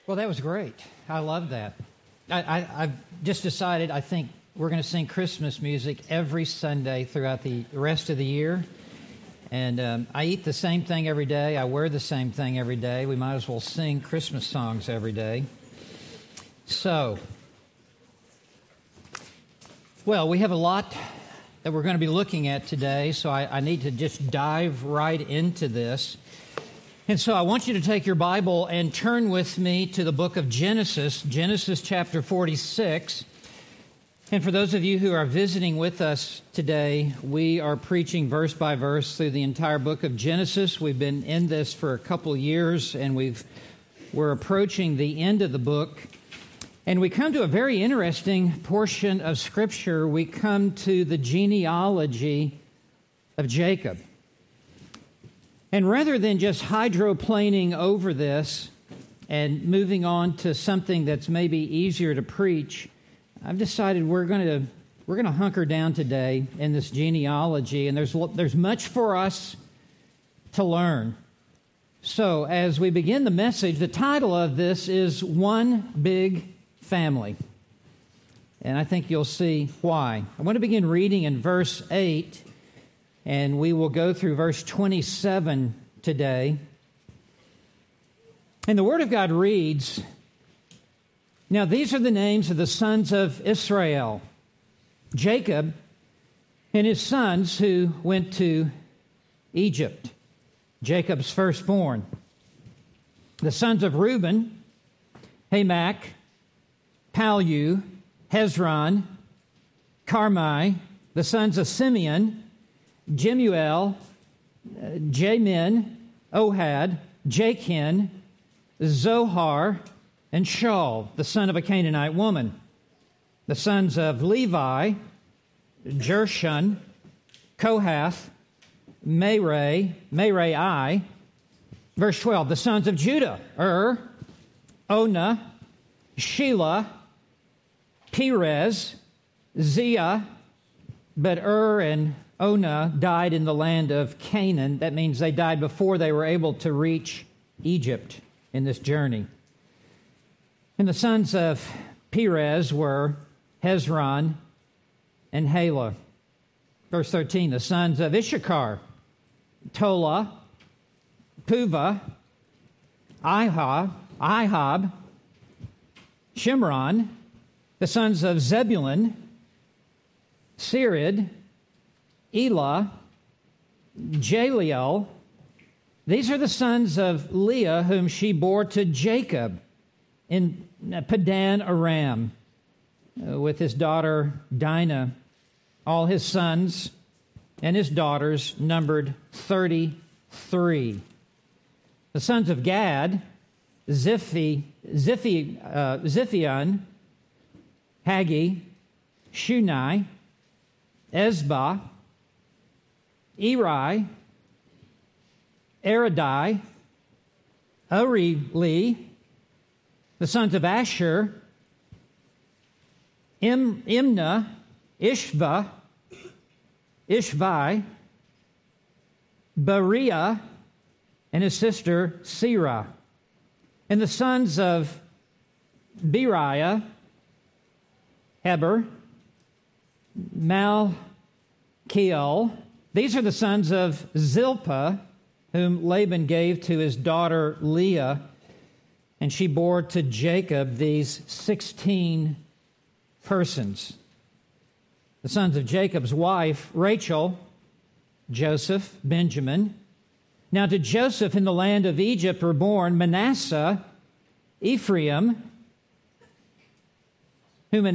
Well, that was great. I love that. I've just decided I think we're going to sing Christmas music every Sunday throughout the rest of the year. And I eat the same thing every day. I wear the same thing every day. We might as well sing Christmas songs every day. So, well, we have a lot that we're going to be looking at today, so I need to just dive right into this. And so I want you to take your Bible and turn with me to the book of Genesis, Genesis chapter 46. And for those of you who are visiting with us today, we are preaching verse by verse through the entire book of Genesis. We've been in this for a couple years, and we're approaching the end of the book. And we come to a very interesting portion of Scripture. We come to the genealogy of Jacob. And rather than just hydroplaning over this and moving on to something that's maybe easier to preach, I've decided we're going to hunker down today in this genealogy, and there's much for us to learn. So as we begin the message, the title of this is One Big Family. And I think you'll see why. I want to begin reading in verse 8, and we will go through verse 27 today. And the Word of God reads, "Now these are the names of the sons of Israel, Jacob and his sons who went to Egypt, Jacob's firstborn. The sons of Reuben, Hamak, Palu, Hezron, Carmi. The sons of Simeon, Jemuel, Jamin, Ohad, Jachin, Zohar, and Shaul, the son of a Canaanite woman. The sons of Levi, Gershon, Kohath, Merari. Verse 12, the sons of Judah, Onah, Shelah, Perez, Zia. But and Onah died in the land of Canaan. That means they died before they were able to reach Egypt in this journey. And the sons of Perez were Hezron and Halah. Verse 13, the sons of Issachar, Tola, Puvah, Ihab, Shimron. The sons of Zebulun, Sered, Elah, Jaliel. These are the sons of Leah, whom she bore to Jacob in Padan Aram, with his daughter Dinah. All his sons and his daughters numbered 33. The sons of Gad, Ziphion, Haggi, Shunai, Ezbah, Eri, Eridai, Areli. The sons of Asher, Imnah, Ishvi, Beriah, and his sister Serah. And the sons of Beriah, Heber, Malchiel. These are the sons of Zilpah, whom Laban gave to his daughter Leah, and she bore to Jacob these 16 persons. The sons of Jacob's wife, Rachel, Joseph, Benjamin. Now to Joseph in the land of Egypt were born Manasseh, Ephraim, whom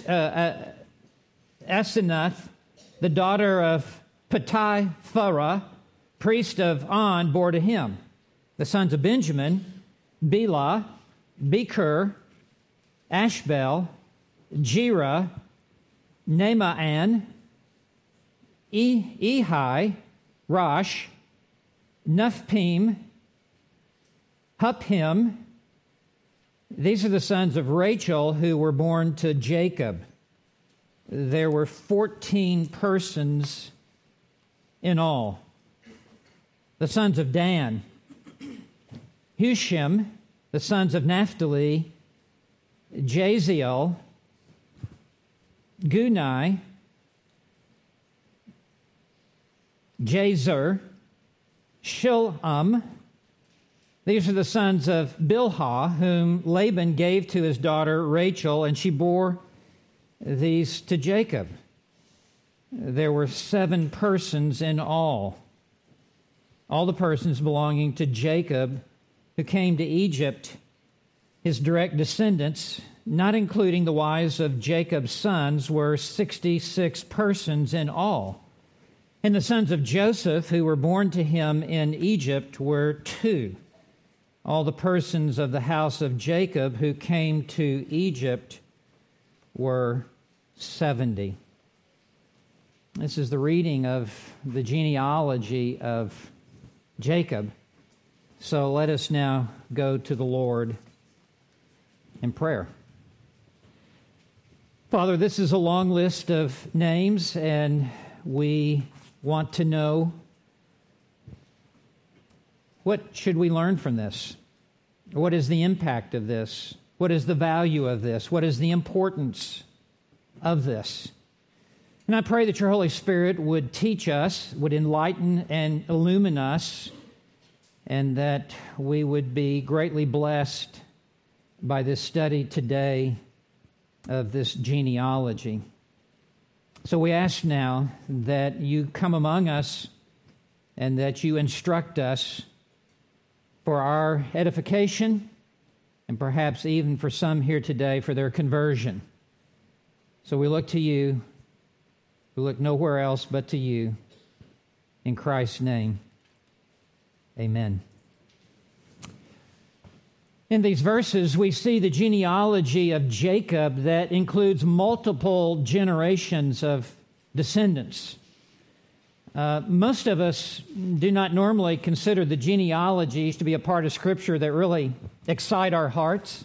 Asenath, the daughter of Potipharah, priest of On, bore to him. The sons of Benjamin, Bela, Becher, Ashbel, Jerah, Naaman, Ehi, Rosh, Nuphim, Huphim. These are the sons of Rachel who were born to Jacob. There were 14 persons in all. The sons of Dan, Hushim, The sons of Naphtali, Jaziel, Guni, Jazer, Shilham. These are the sons of Bilhah, whom Laban gave to his daughter Rachel, and she bore these to Jacob. There were 7 persons in all the persons belonging to Jacob who came to Egypt, his direct descendants, not including the wives of Jacob's sons, were 66 persons in all. And the sons of Joseph, who were born to him in Egypt, were 2. All the persons of the house of Jacob who came to Egypt were 70. This is the reading of the genealogy of Jacob. So let us now go to the Lord in prayer. Father, this is a long list of names, and we want to know, what should we learn from this? What is the impact of this? What is the value of this? What is the importance of this? And I pray that your Holy Spirit would teach us, would enlighten and illumine us, and that we would be greatly blessed by this study today of this genealogy. So we ask now that you come among us and that you instruct us for our edification, and perhaps even for some here today for their conversion. So we look to you. We look nowhere else but to you. In Christ's name, amen. In these verses, we see the genealogy of Jacob that includes multiple generations of descendants. Most of us do not normally consider the genealogies to be a part of Scripture that really excite our hearts.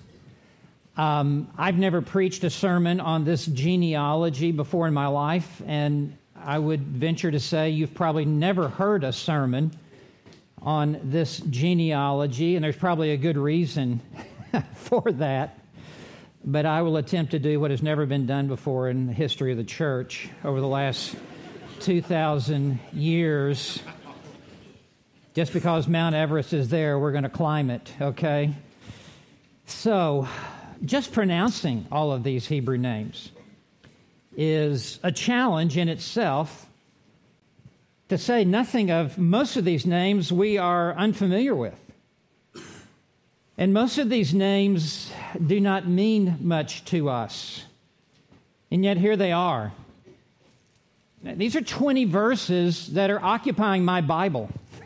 I've never preached a sermon on this genealogy before in my life, and I would venture to say you've probably never heard a sermon on this genealogy, and there's probably a good reason for that. But I will attempt to do what has never been done before in the history of the church over the last 2,000 years. Just because Mount Everest is there, we're going to climb it, okay? So, just pronouncing all of these Hebrew names is a challenge in itself. To say nothing of most of these names we are unfamiliar with. And most of these names do not mean much to us. And yet here they are. These are 20 verses that are occupying my Bible.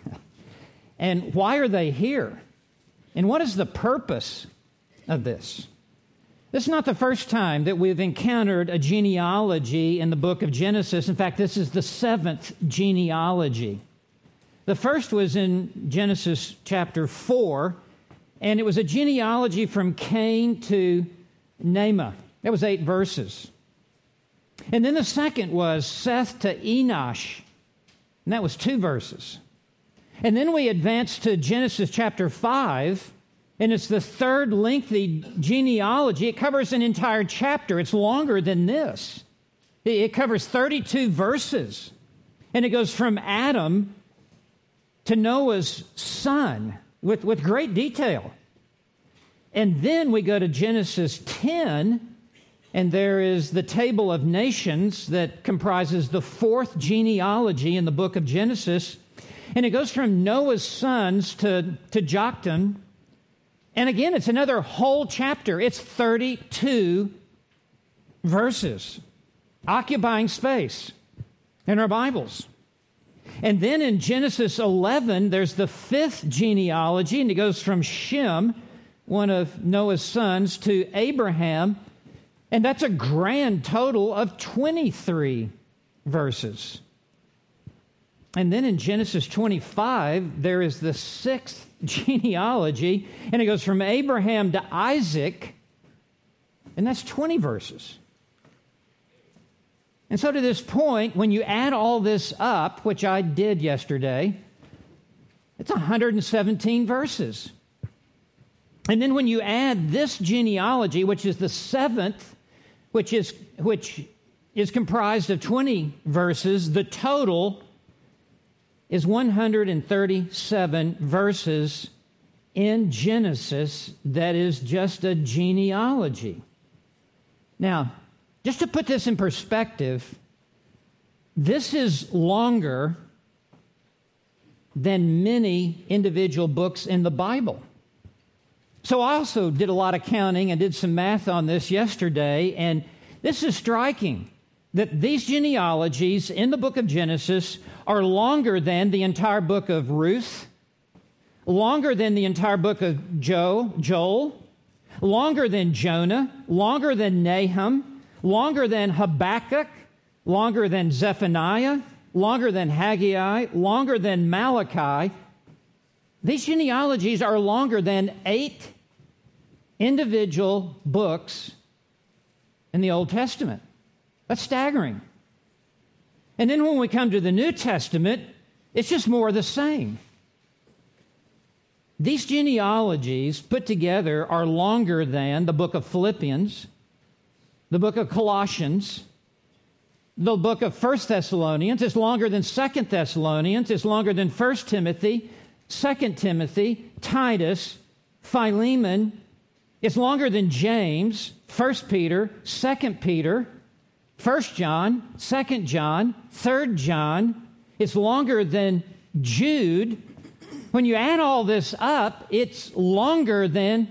And why are they here? And what is the purpose of this? This is not the first time that we've encountered a genealogy in the book of Genesis. In fact, this is the 7th genealogy. The first was in Genesis chapter 4, and it was a genealogy from Cain to Nama. That was 8 verses. And then the second was Seth to Enosh, and that was 2 verses. And then we advanced to Genesis chapter 5, and it's the third lengthy genealogy. It covers an entire chapter. It's longer than this. It covers 32 verses. And it goes from Adam to Noah's son with great detail. And then we go to Genesis 10, and there is the table of nations that comprises the 4th genealogy in the book of Genesis. And it goes from Noah's sons to Joktan. And again, it's another whole chapter. It's 32 verses, occupying space in our Bibles. And then in Genesis 11, there's the 5th genealogy, and it goes from Shem, one of Noah's sons, to Abraham. And that's a grand total of 23 verses. And then in Genesis 25, there is the 6th genealogy, and it goes from Abraham to Isaac, and that's 20 verses. And so to this point, when you add all this up, which I did yesterday, it's 117 verses. And then when you add this genealogy, which is the seventh, which is comprised of 20 verses, the total is 137 verses in Genesis that is just a genealogy. Now, just to put this in perspective, this is longer than many individual books in the Bible. So I also did a lot of counting and did some math on this yesterday, and this is striking that these genealogies in the book of Genesis are longer than the entire book of Ruth, longer than the entire book of Joel, longer than Jonah, longer than Nahum, longer than Habakkuk, longer than Zephaniah, longer than Haggai, longer than Malachi. These genealogies are longer than 8 individual books in the Old Testament. That's staggering. And then when we come to the New Testament, it's just more of the same. These genealogies put together are longer than the book of Philippians, the book of Colossians, the book of 1 Thessalonians. It's longer than 2 Thessalonians. It's longer than 1 Timothy, 2 Timothy, Titus, Philemon. It's longer than James, 1 Peter, 2 Peter, 1 John, 2 John, 3 John. It's longer than Jude. When you add all this up, it's longer than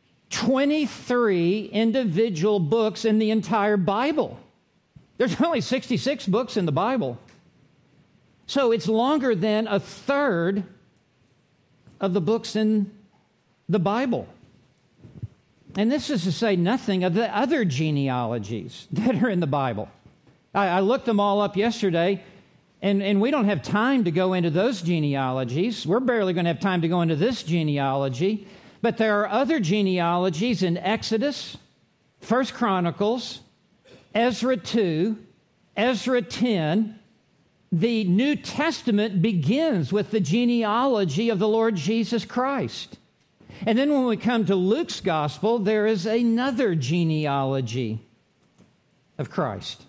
23 individual books in the entire Bible. There's only 66 books in the Bible. So it's longer than a third of the books in the Bible. And this is to say nothing of the other genealogies that are in the Bible. I looked them all up yesterday, and we don't have time to go into those genealogies. We're barely going to have time to go into this genealogy. But there are other genealogies in Exodus, 1 Chronicles, Ezra 2, Ezra 10. The New Testament begins with the genealogy of the Lord Jesus Christ. And then when we come to Luke's gospel, there is another genealogy of Christ.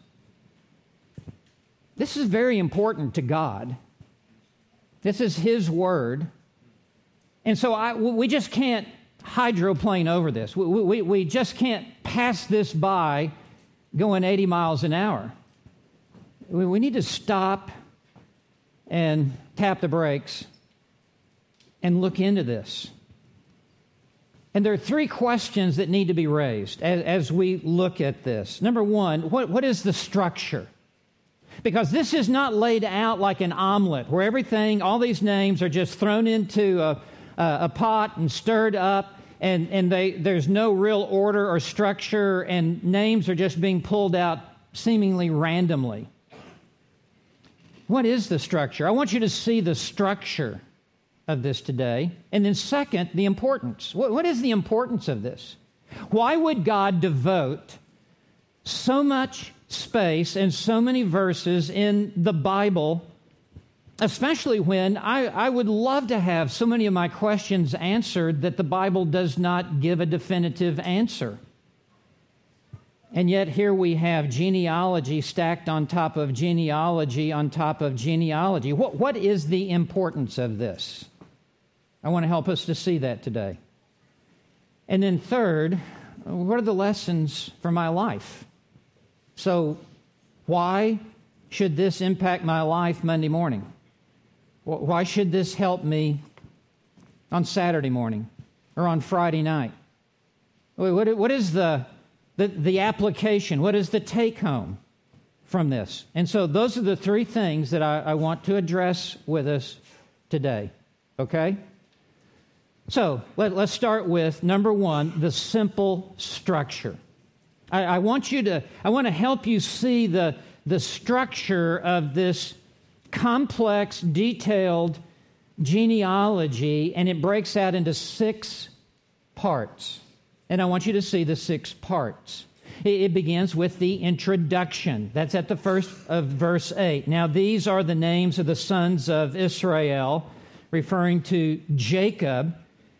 This is very important to God. This is His Word. And so we just can't hydroplane over this. We just can't pass this by going 80 miles an hour. We need to stop and tap the brakes and look into this. And there are 3 questions that need to be raised as we look at this. Number one, what is the structure? Because this is not laid out like an omelet where everything, all these names are just thrown into a pot and stirred up, and there's no real order or structure, and names are just being pulled out seemingly randomly. What is the structure? I want you to see the structure of this today. And then second, the importance. What is the importance of this? Why would God devote so much space and so many verses in the Bible, especially when I would love to have so many of my questions answered that the Bible does not give a definitive answer? And yet here we have genealogy stacked on top of genealogy on top of genealogy. What is the importance of this? I want to help us to see that today. And then third, what are the lessons for my life? So why should this impact my life Monday morning? Why should this help me on Saturday morning or on Friday night? What is the application? What is the take-home from this? And so those are the 3 things that I want to address with us today, okay? So let's start with, number 1, the simple structure. I want to help you see the structure of this complex, detailed genealogy, and it breaks out into 6 parts. And I want you to see the 6 parts. It begins with the introduction. That's at the first of verse 8. Now, these are the names of the sons of Israel, referring to Jacob.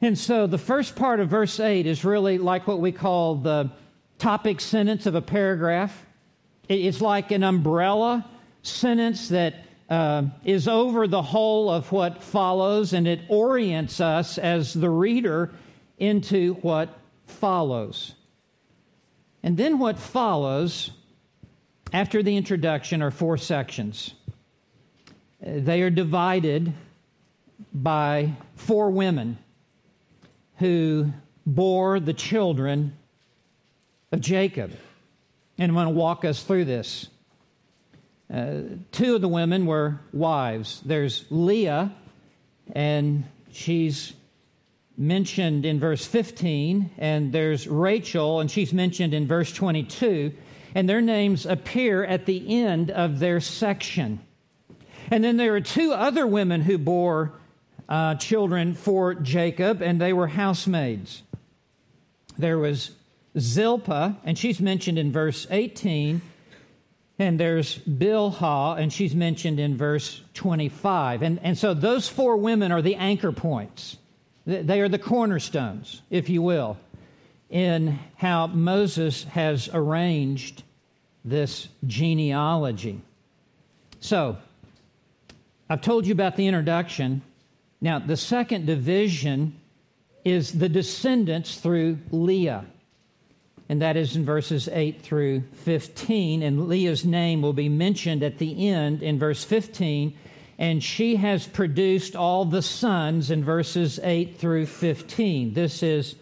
And so the first part of verse 8 is really like what we call the topic sentence of a paragraph. It's like an umbrella sentence that is over the whole of what follows, and it orients us as the reader into what follows. And then what follows after the introduction are 4 sections. They are divided by 4 women who bore the children of Jacob. And I'm going to walk us through this. 2 of the women were wives. There's Leah, and she's mentioned in verse 15, and there's Rachel, and she's mentioned in verse 22, and their names appear at the end of their section. And then there are 2 other women who bore children for Jacob, and they were housemaids. There was Zilpah, and she's mentioned in verse 18, and there's Bilhah, and she's mentioned in verse 25. And so those 4 women are the anchor points. They are the cornerstones, if you will, in how Moses has arranged this genealogy. So, I've told you about the introduction. Now, the second division is the descendants through Leah. And that is in verses 8 through 15. And Leah's name will be mentioned at the end in verse 15. And she has produced all the sons in verses 8 through 15. This is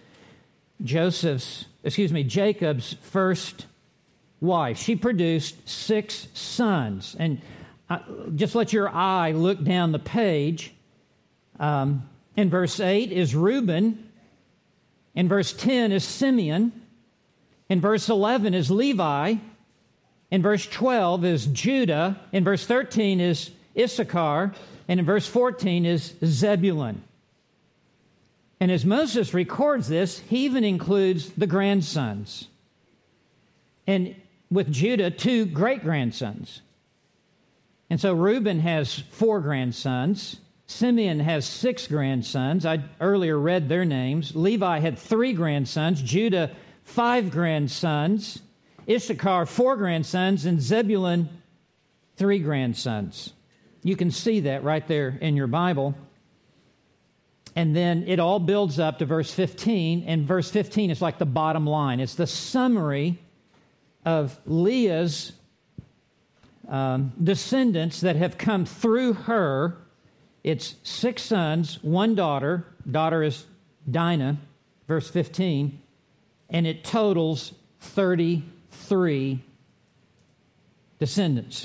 Jacob's first wife. She produced 6 sons. And just let your eye look down the page. In verse 8 is Reuben. In verse 10 is Simeon. In verse 11 is Levi. In verse 12 is Judah. In verse 13 is Issachar. And in verse 14 is Zebulun. And as Moses records this, he even includes the grandsons. And with Judah, 2 great-grandsons. And so Reuben has 4 grandsons. Simeon has 6 grandsons. I earlier read their names. Levi had 3 grandsons. Judah, 5 grandsons. Issachar, 4 grandsons. And Zebulun, 3 grandsons. You can see that right there in your Bible. And then it all builds up to verse 15. And verse 15 is like the bottom line. It's the summary of Leah's descendants that have come through her. It's 6 sons, 1 daughter. Daughter is Dinah, verse 15. And it totals 33 descendants.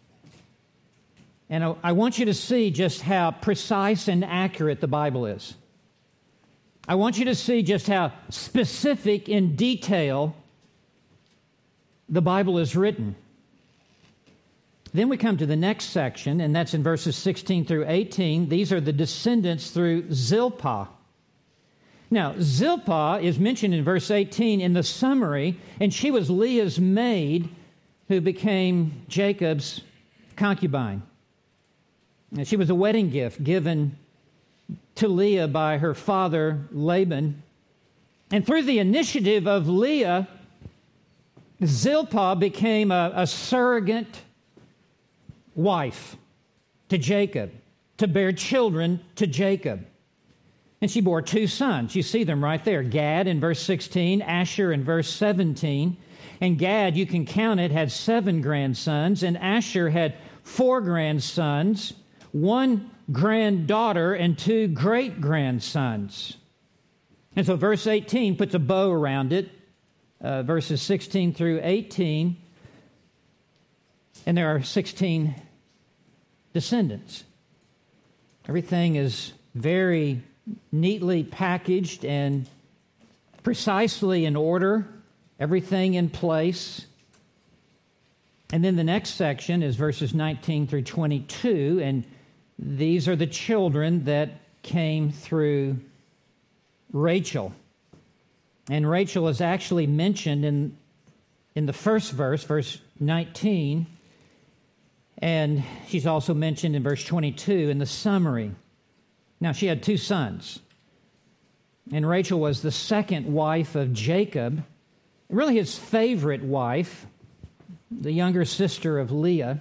And I want you to see just how precise and accurate the Bible is. I want you to see just how specific in detail the Bible is written. Then we come to the next section, and that's in verses 16 through 18. These are the descendants through Zilpah. Now, Zilpah is mentioned in verse 18 in the summary, and she was Leah's maid who became Jacob's concubine. And she was a wedding gift given to Leah by her father Laban. And through the initiative of Leah, Zilpah became a surrogate wife to Jacob, to bear children to Jacob. And she bore 2 sons. You see them right there. Gad in verse 16, Asher in verse 17. And Gad, you can count it, had 7 grandsons. And Asher had 4 grandsons, 1 granddaughter, and 2 great-grandsons. And so verse 18 puts a bow around it, verses 16 through 18. And there are 16 descendants. Everything is very neatly packaged and precisely in order, everything in place. And then the next section is verses 19 through 22, and these are the children that came through Rachel. And Rachel is actually mentioned in the first verse, verse 19, and she's also mentioned in verse 22 in the summary. Now, she had 2 sons. And Rachel was the second wife of Jacob, really his favorite wife, the younger sister of Leah.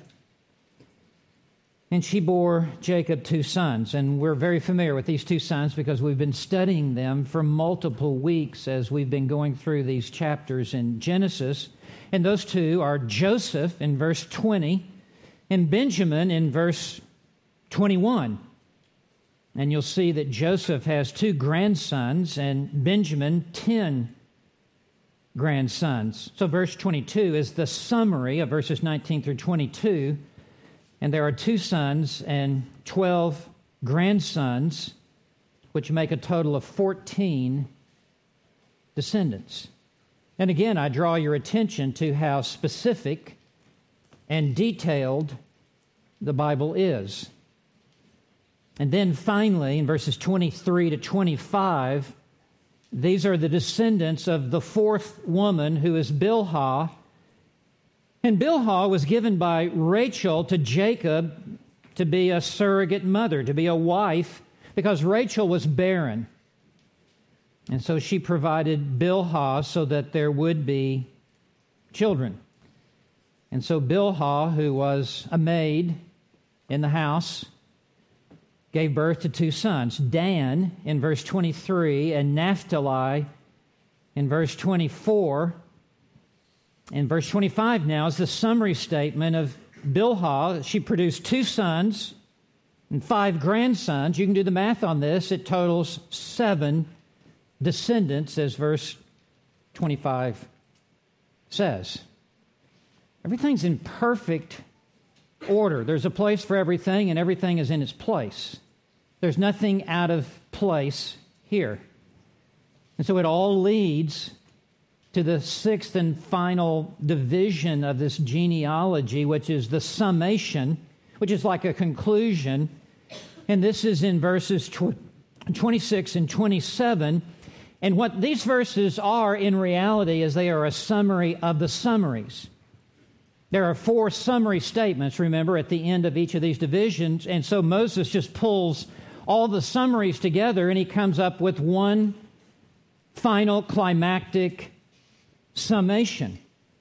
And she bore Jacob 2 sons. And we're very familiar with these 2 sons because we've been studying them for multiple weeks as we've been going through these chapters in Genesis. And those 2 are Joseph in verse 20 and Benjamin in verse 21. And you'll see that Joseph has 2 grandsons and Benjamin 10 grandsons. So verse 22 is the summary of verses 19 through 22. And there are 2 sons and 12 grandsons, which make a total of 14 descendants. And again, I draw your attention to how specific and detailed the Bible is. And then finally, in verses 23 to 25, these are the descendants of the 4th woman, who is Bilhah. And Bilhah was given by Rachel to Jacob to be a surrogate mother, to be a wife, because Rachel was barren. And so she provided Bilhah so that there would be children. And so Bilhah, who was a maid in the house, gave birth to 2 sons, Dan in verse 23 and Naphtali in verse 24. In verse 25 now is the summary statement of Bilhah. She produced 2 sons and 5 grandsons. You can do the math on this. It totals 7 descendants, as verse 25 says. Everything's in perfect order. There's a place for everything, and everything is in its place. There's nothing out of place here. And so it all leads to the 6th and final division of this genealogy, which is the summation, which is like a conclusion. And this is in verses 26 and 27. And what these verses are in reality is they are a summary of the summaries. There are 4 summary statements, remember, at the end of each of these divisions. And so Moses just pulls all the summaries together and he comes up with one final climactic summation.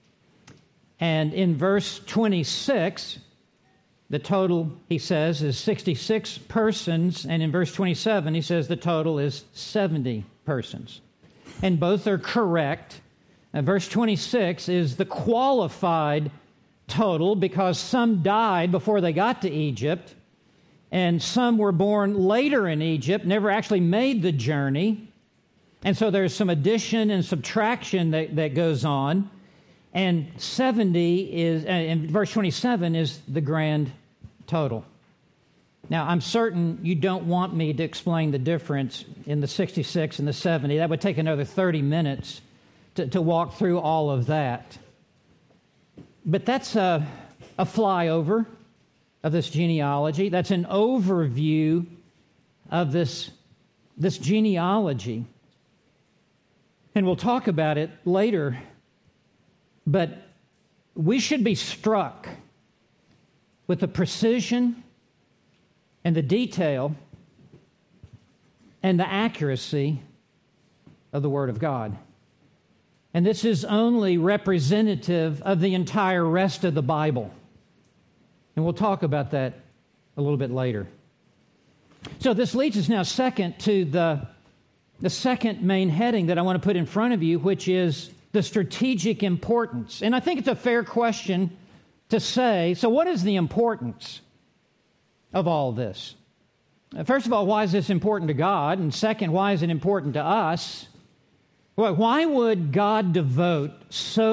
And in verse 26, the total, he says, is 66 persons. And in verse 27, he says the total is 70 persons. And both are correct. Verse 26 is the qualified total because some died before they got to Egypt, and some were born later in Egypt, never actually made the journey. And so there's some addition and subtraction that goes on. And 70 is, and verse 27 is the grand total. Now, I'm certain you don't want me to explain the difference in the 66 and the 70. That would take another 30 minutes to walk through all of that. But that's a flyover of this genealogy. That's an overview of this genealogy. And we'll talk about it later. But we should be struck with the precision and the detail and the accuracy of the Word of God. And this is only representative of the entire rest of the Bible. And we'll talk about that a little bit later. So this leads us now second to the second main heading that I want to put in front of you, which is the strategic importance. And I think it's a fair question to say, so what is the importance of all this? First of all, why is this important to God? And second, why is it important to us? Well, why would God devote so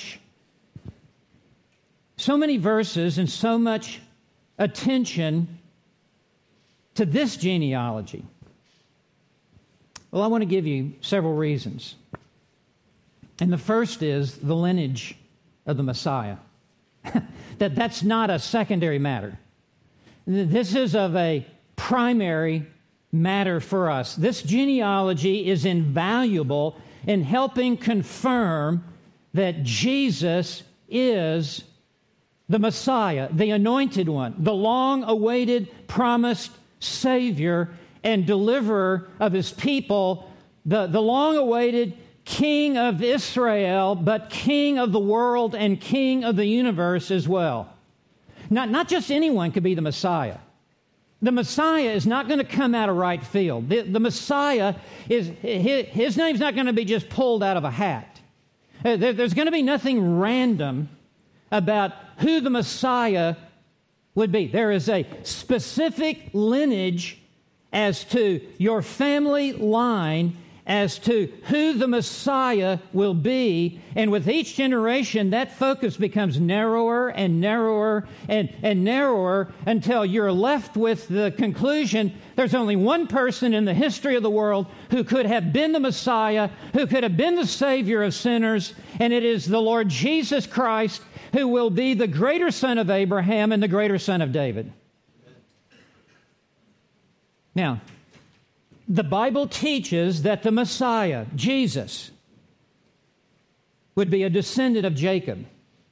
many verses and so much attention to this genealogy? Well, I want to give you several reasons. And the first is the lineage of the Messiah. That's not a secondary matter. This is of a primary matter for us. This genealogy is invaluable in helping confirm that Jesus is the Messiah, the anointed one, the long-awaited, promised Savior and deliverer of His people the long-awaited King of Israel, but King of the world and King of the universe as well. Not just anyone could be the Messiah. The Messiah is not going to come out of right field. The Messiah, his name's not going to be just pulled out of a hat. There's going to be nothing random about who the Messiah would be. There is a specific lineage as to your family line, as to who the Messiah will be. And with each generation, that focus becomes narrower and narrower and narrower until you're left with the conclusion there's only one person in the history of the world who could have been the Messiah, who could have been the Savior of sinners, and it is the Lord Jesus Christ, who will be the greater son of Abraham and the greater son of David. Now, the Bible teaches that the Messiah, Jesus, would be a descendant of Jacob,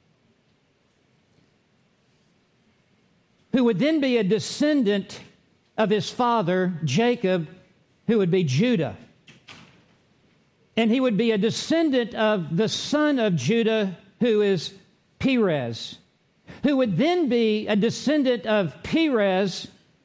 who would then be a descendant of his father, Jacob, who would be Judah. And he would be a descendant of the son of Judah, who is Perez, who would then be a descendant of Perez,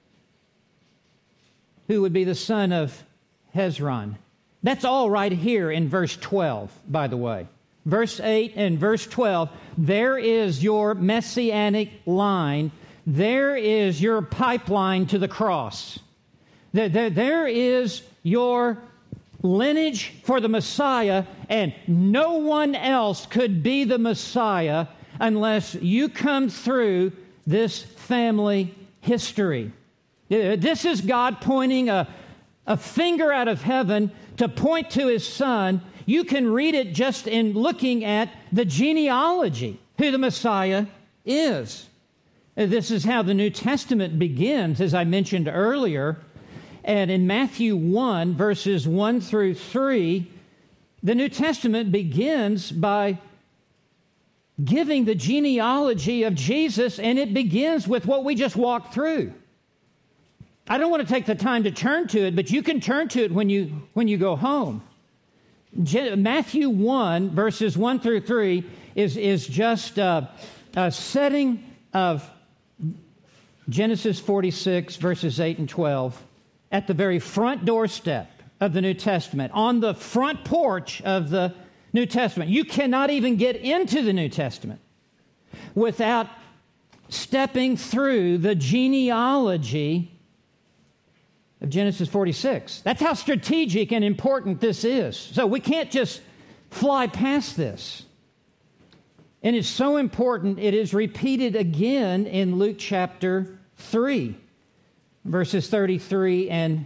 who would be the son of Hezron. That's all right here in verse 12, by the way. Verse 8 and verse 12, there is your messianic line. There is your pipeline to the cross. There is your lineage for the Messiah, and no one else could be the Messiah unless you come through this family history. This is God pointing a finger out of heaven to point to His Son. You can read it just in looking at the genealogy, who the Messiah is. This is how the New Testament begins, as I mentioned earlier. And in Matthew 1, verses 1 through 3, the New Testament begins by giving the genealogy of Jesus, and it begins with what we just walked through. I don't want to take the time to turn to it, but you can turn to it when you go home. Matthew 1, verses 1 through 3, is just a setting of Genesis 46, verses 8 and 12, at the very front doorstep of the New Testament, on the front porch of the New Testament. You cannot even get into the New Testament without stepping through the genealogy of Genesis 46. That's how strategic and important this is. So we can't just fly past this. And it's so important, it is repeated again in Luke chapter 3, verses 33 and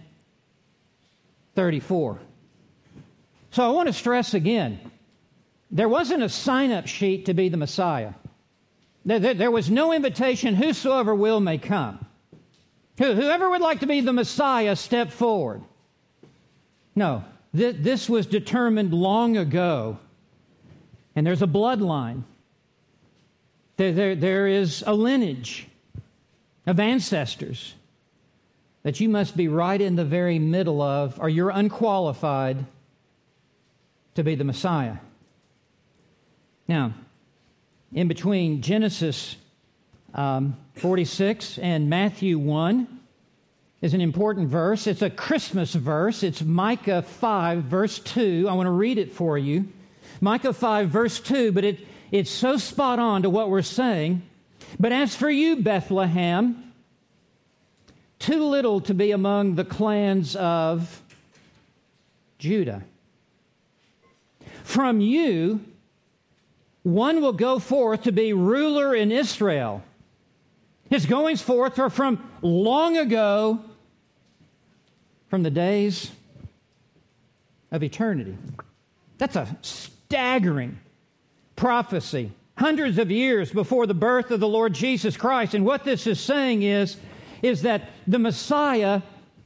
34. So I want to stress again, there wasn't a sign-up sheet to be the Messiah. There was no invitation, whosoever will may come. Whoever would like to be the Messiah, step forward. No, this was determined long ago. And there's a bloodline. There is a lineage of ancestors that you must be right in the very middle of, or you're unqualified to be the Messiah. Now, in between Genesis 46 and Matthew 1 is an important verse. It's a Christmas verse. It's Micah 5, verse 2. I want to read it for you. Micah 5, verse 2, but it's so spot on to what we're saying. But as for you, Bethlehem, too little to be among the clans of Judah. From you, one will go forth to be ruler in Israel. His goings forth are from long ago, from the days of eternity. That's a staggering prophecy, hundreds of years before the birth of the Lord Jesus Christ. And what this is saying is that the Messiah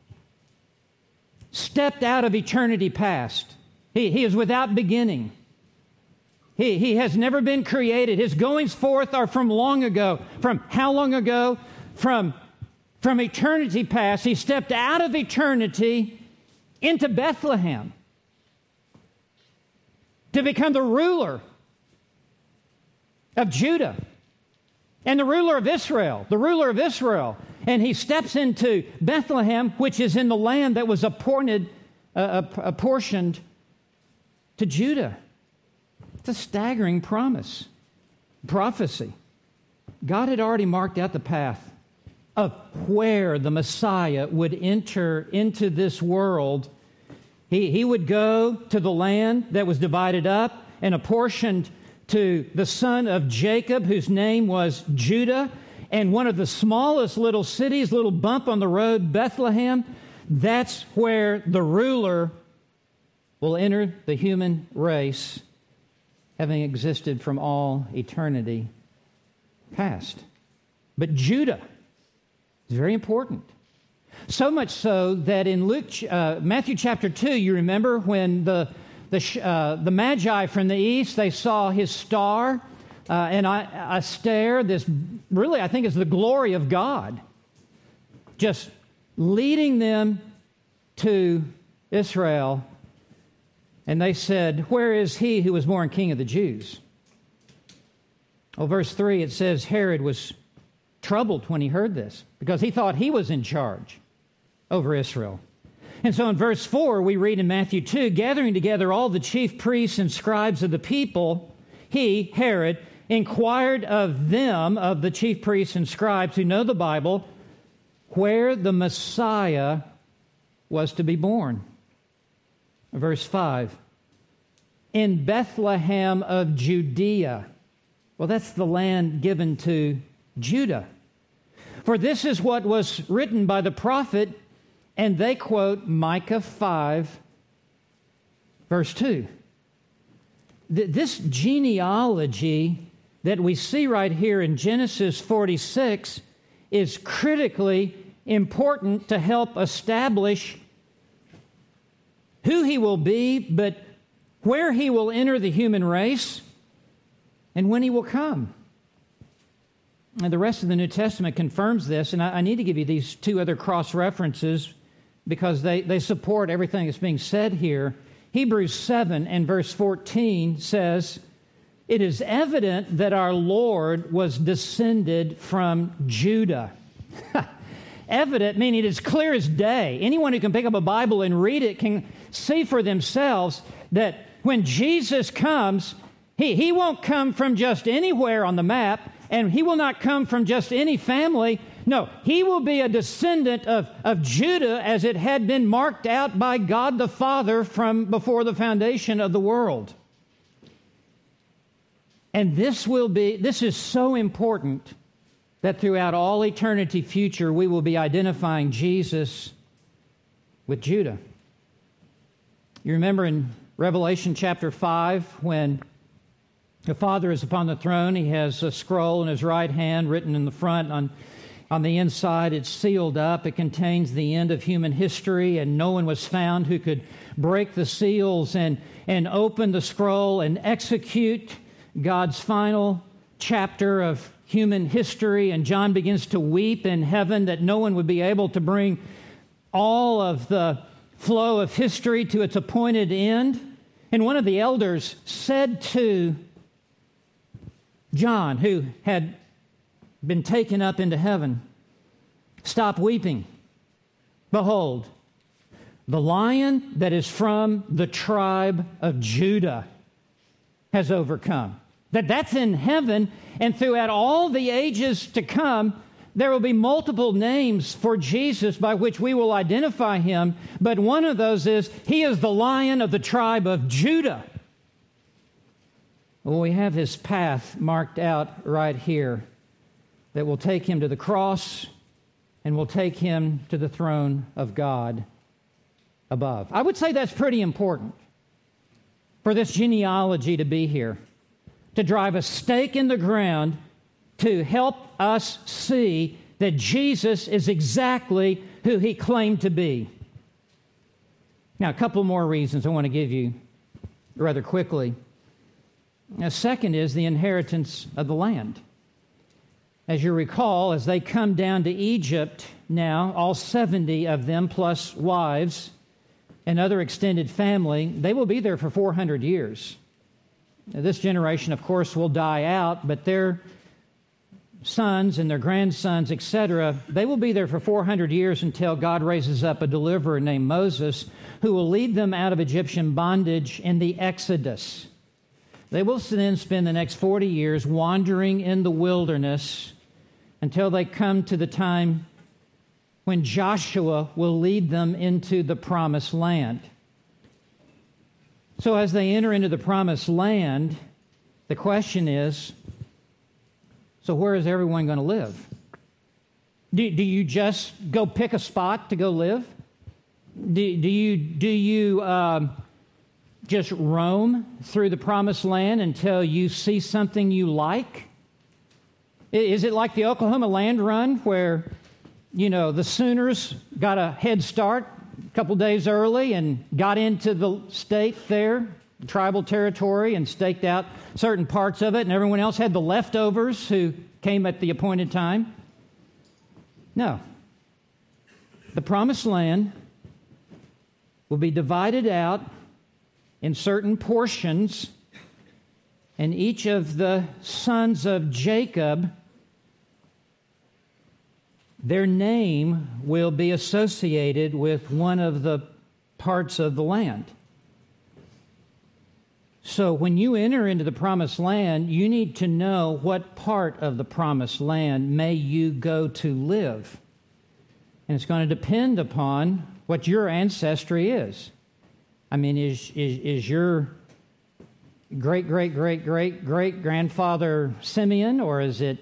stepped out of eternity past. He is without beginning. He has never been created. His goings forth are from long ago. From how long ago? From eternity past. He stepped out of eternity into Bethlehem. to become the ruler of Judah and the ruler of Israel. And he steps into Bethlehem, which is in the land that was apportioned to Judah. It's a staggering prophecy. God had already marked out the path of where the Messiah would enter into this world. He would go to the land that was divided up and apportioned to the son of Jacob, whose name was Judah, and one of the smallest little cities, little bump on the road, Bethlehem. That's where the ruler will enter the human race, having existed from all eternity past. But Judah is very important. So much so that in Matthew chapter 2, you remember when the Magi from the east, they saw his star and a stare, this really I think is the glory of God, just leading them to Israel. And they said, "Where is he who was born King of the Jews?" Well, verse 3, it says Herod was troubled when he heard this because he thought he was in charge over Israel. And so in verse 4, we read in Matthew 2, gathering together all the chief priests and scribes of the people, he, Herod, inquired of them, of the chief priests and scribes who know the Bible, where the Messiah was to be born. Verse 5, in Bethlehem of Judea. Well, that's the land given to Judah. For this is what was written by the prophet, and they quote Micah 5, verse 2. This genealogy that we see right here in Genesis 46 is critically important to help establish who he will be, but where he will enter the human race, and when he will come. And the rest of the New Testament confirms this, and I need to give you these two other cross-references because they support everything that's being said here. Hebrews 7 and verse 14 says, it is evident that our Lord was descended from Judah. Evident, meaning it is clear as day. Anyone who can pick up a Bible and read it can see for themselves that when Jesus comes, he won't come from just anywhere on the map, and he will not come from just any family. No, he will be a descendant of Judah as it had been marked out by God the Father from before the foundation of the world. And this is so important that throughout all eternity future, we will be identifying Jesus with Judah. You remember in Revelation chapter 5, when the Father is upon the throne, he has a scroll in his right hand written in the front. On the inside, it's sealed up. It contains the end of human history, and no one was found who could break the seals and open the scroll and execute God's final chapter of human history. And John begins to weep in heaven that no one would be able to bring all of the flow of history to its appointed end. And one of the elders said to John, who had been taken up into heaven, stop weeping. Behold, the Lion that is from the tribe of Judah has overcome. That's in heaven, and throughout all the ages to come, there will be multiple names for Jesus by which we will identify him, but one of those is, he is the Lion of the tribe of Judah. Well, we have his path marked out right here that will take him to the cross and will take him to the throne of God above. I would say that's pretty important for this genealogy to be here, to drive a stake in the ground to help us see that Jesus is exactly who he claimed to be. Now, a couple more reasons I want to give you rather quickly. Now, second is the inheritance of the land. As you recall, as they come down to Egypt now, all 70 of them plus wives and other extended family, they will be there for 400 years. This generation, of course, will die out, but their sons and their grandsons, etc., they will be there for 400 years until God raises up a deliverer named Moses who will lead them out of Egyptian bondage in the Exodus. They will then spend the next 40 years wandering in the wilderness until they come to the time when Joshua will lead them into the promised land. So as they enter into the promised land, the question is, so where is everyone going to live? Do you just go pick a spot to go live? Do you just roam through the promised land until you see something you like? Is it like the Oklahoma land run where, the Sooners got a head start a couple days early and got into the state there, tribal territory, and staked out certain parts of it, and everyone else had the leftovers who came at the appointed time? No. The promised land will be divided out in certain portions, and each of the sons of Jacob, their name will be associated with one of the parts of the land. So when you enter into the promised land, you need to know what part of the promised land may you go to live. And it's going to depend upon what your ancestry is. I mean, is your great-great-great-great-great-grandfather Simeon, or is it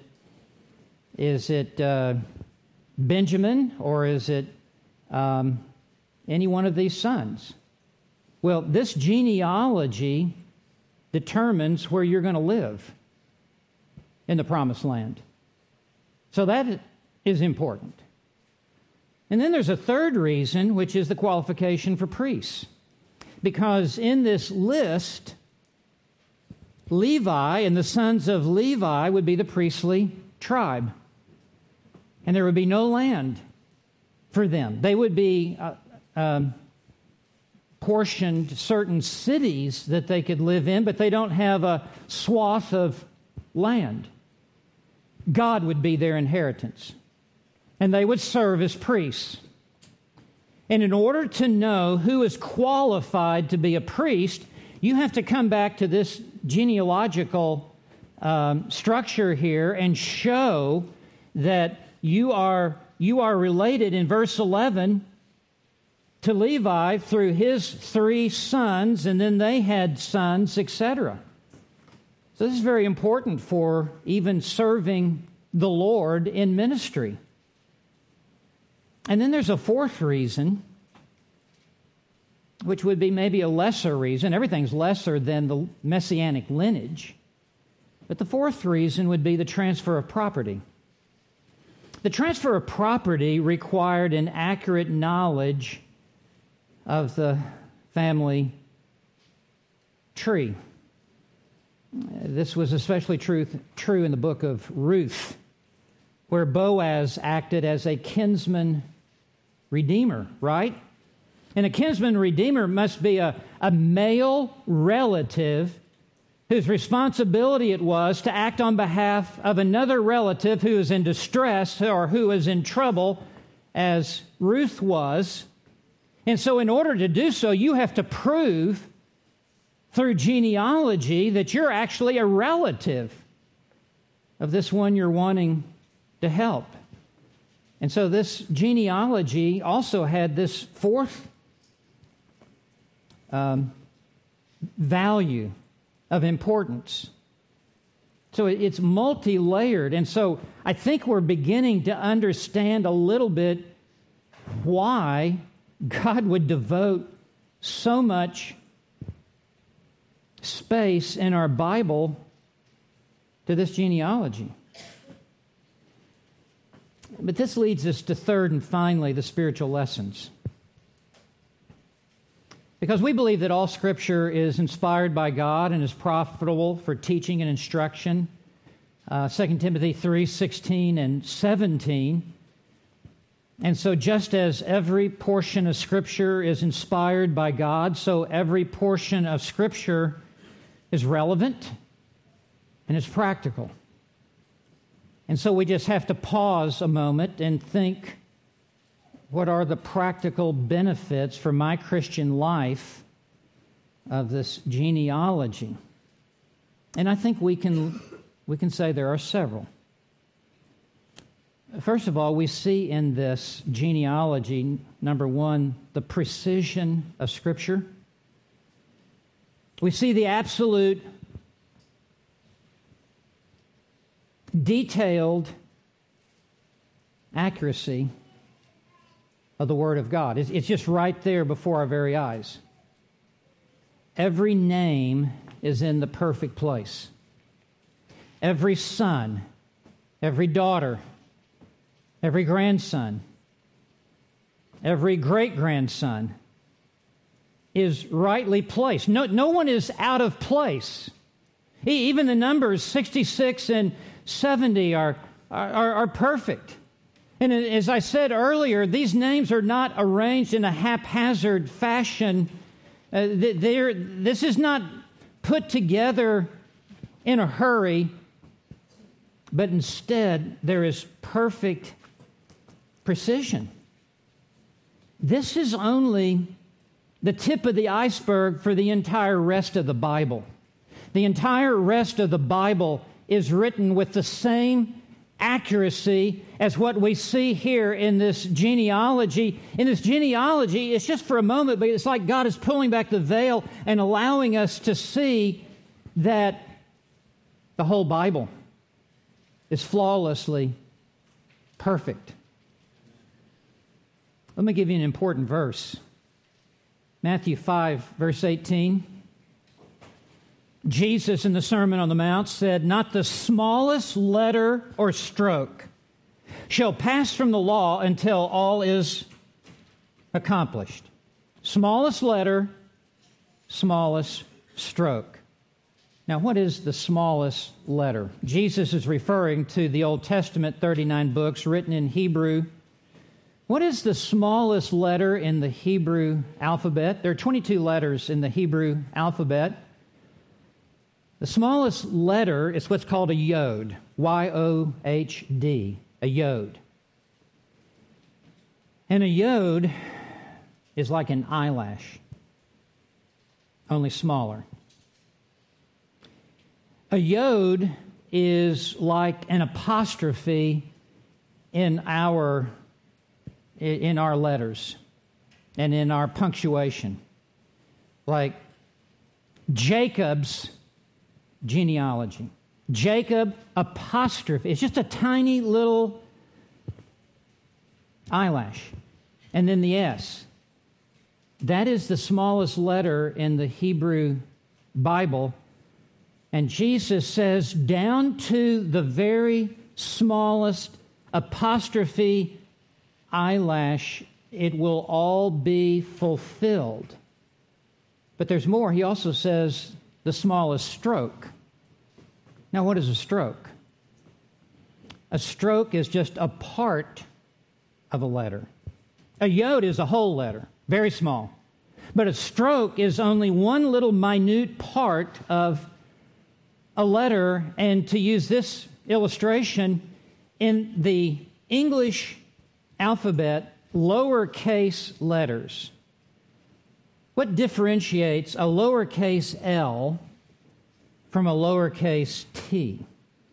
Benjamin, or is it any one of these sons? Well, this genealogy determines where you're going to live in the promised land. So that is important. And then there's a third reason, which is the qualification for priests. Because in this list, Levi and the sons of Levi would be the priestly tribe. And there would be no land for them. They would be portioned certain cities that they could live in, but they don't have a swath of land. God would be their inheritance, and they would serve as priests. And in order to know who is qualified to be a priest, you have to come back to this genealogical structure here and show that you are related in verse 11 to Levi through his 3 sons, and then they had sons, etc. So this is very important for even serving the Lord in ministry. And then there's a fourth reason, which would be maybe a lesser reason. Everything's lesser than the messianic lineage. But the fourth reason would be the transfer of property. The transfer of property required an accurate knowledge of the family tree. This was especially true in the book of Ruth, where Boaz acted as a kinsman redeemer, right? And a kinsman redeemer must be a male relative whose responsibility it was to act on behalf of another relative who is in distress or who is in trouble, as Ruth was. And so in order to do so, you have to prove through genealogy that you're actually a relative of this one you're wanting to help. And so this genealogy also had this fourth value of importance. So it's multi-layered. And so I think we're beginning to understand a little bit why God would devote so much space in our Bible to this genealogy. But this leads us to third and finally the spiritual lessons. Because we believe that all Scripture is inspired by God and is profitable for teaching and instruction. 2 Timothy 3:16 and 17. And so just as every portion of Scripture is inspired by God, so every portion of Scripture is relevant and it's practical. And so we just have to pause a moment and think, what are the practical benefits for my Christian life of this genealogy? And I think we can say there are several. First of all, we see in this genealogy, number one, the precision of Scripture. We see the absolute detailed accuracy of the Word of God. It's just right there before our very eyes. Every name is in the perfect place. Every son, every daughter, every grandson, every great-grandson is rightly placed. No one is out of place. Even the numbers 66 and 70 are perfect. And as I said earlier, these names are not arranged in a haphazard fashion. This is not put together in a hurry, but instead there is perfect precision. This is only the tip of the iceberg for the entire rest of the Bible. The entire rest of the Bible is written with the same accuracy as what we see here in this genealogy. In this genealogy, it's just for a moment, but it's like God is pulling back the veil and allowing us to see that the whole Bible is flawlessly perfect. Let me give you an important verse. Matthew 5, verse 18. Jesus in the Sermon on the Mount said, "Not the smallest letter or stroke shall pass from the law until all is accomplished." Smallest letter, smallest stroke. Now, what is the smallest letter? Jesus is referring to the Old Testament, 39 books written in Hebrew. What is the smallest letter in the Hebrew alphabet? There are 22 letters in the Hebrew alphabet. The smallest letter is what's called a yod, Y-O-H-D, a yod. And a yod is like an eyelash, only smaller. A yod is like an apostrophe in our letters and in our punctuation. Like Jacob's genealogy. Jacob apostrophe. It's just a tiny little eyelash. And then the S. That is the smallest letter in the Hebrew Bible. And Jesus says, down to the very smallest apostrophe eyelash, it will all be fulfilled. But there's more. He also says the smallest stroke. Now, what is a stroke? A stroke is just a part of a letter. A yod is a whole letter, very small. But a stroke is only one little minute part of a letter. And to use this illustration, in the English alphabet, lowercase letters. What differentiates a lowercase l from a lowercase t?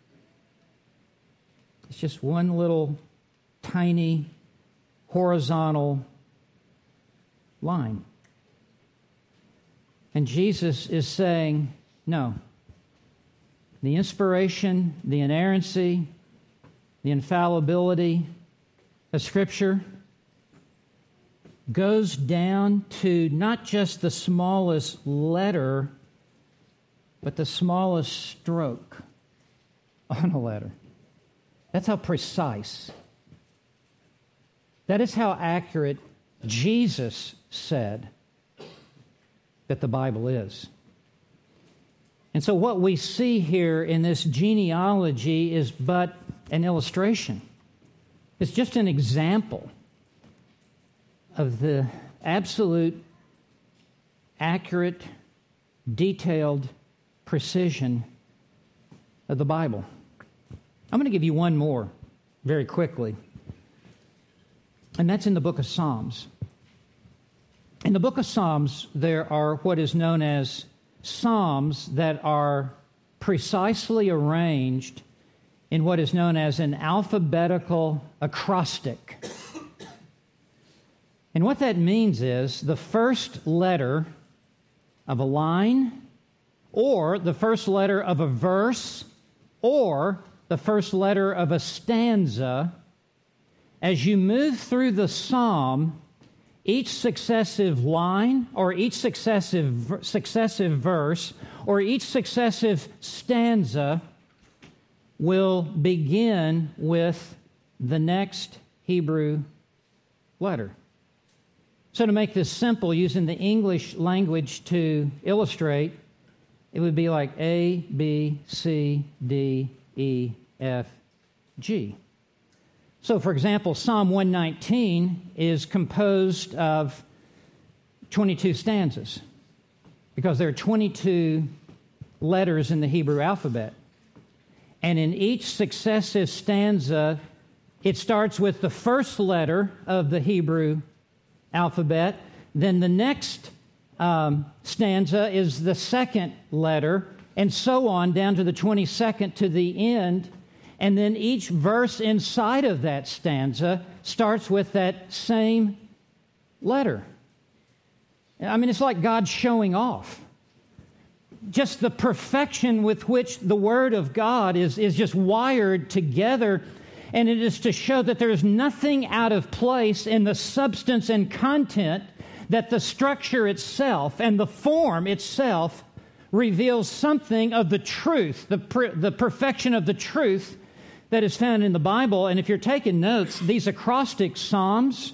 It's just one little tiny horizontal line. And Jesus is saying, no. The inspiration, the inerrancy, the infallibility of Scripture goes down to not just the smallest letter, but the smallest stroke on a letter. That's how precise. That is how accurate Jesus said that the Bible is. And so what we see here in this genealogy is but an illustration. It's just an example of the absolute, accurate, detailed precision of the Bible. I'm going to give you one more very quickly, and that's in the book of Psalms. In the book of Psalms, there are what is known as psalms that are precisely arranged in what is known as an alphabetical acrostic. And what that means is the first letter of a line, or the first letter of a verse, or the first letter of a stanza, as you move through the psalm, each successive line, or each successive verse, or each successive stanza will begin with the next Hebrew letter. So to make this simple, using the English language to illustrate, it would be like A, B, C, D, E, F, G. So, for example, Psalm 119 is composed of 22 stanzas because there are 22 letters in the Hebrew alphabet. And in each successive stanza, it starts with the first letter of the Hebrew alphabet. Then the next stanza is the second letter, and so on down to the 22nd to the end. And then each verse inside of that stanza starts with that same letter. I mean, it's like God showing off. Just the perfection with which the Word of God is just wired together, and it is to show that there is nothing out of place in the substance and content, that the structure itself and the form itself reveals something of the truth, the perfection of the truth that is found in the Bible. And if you're taking notes, these acrostic psalms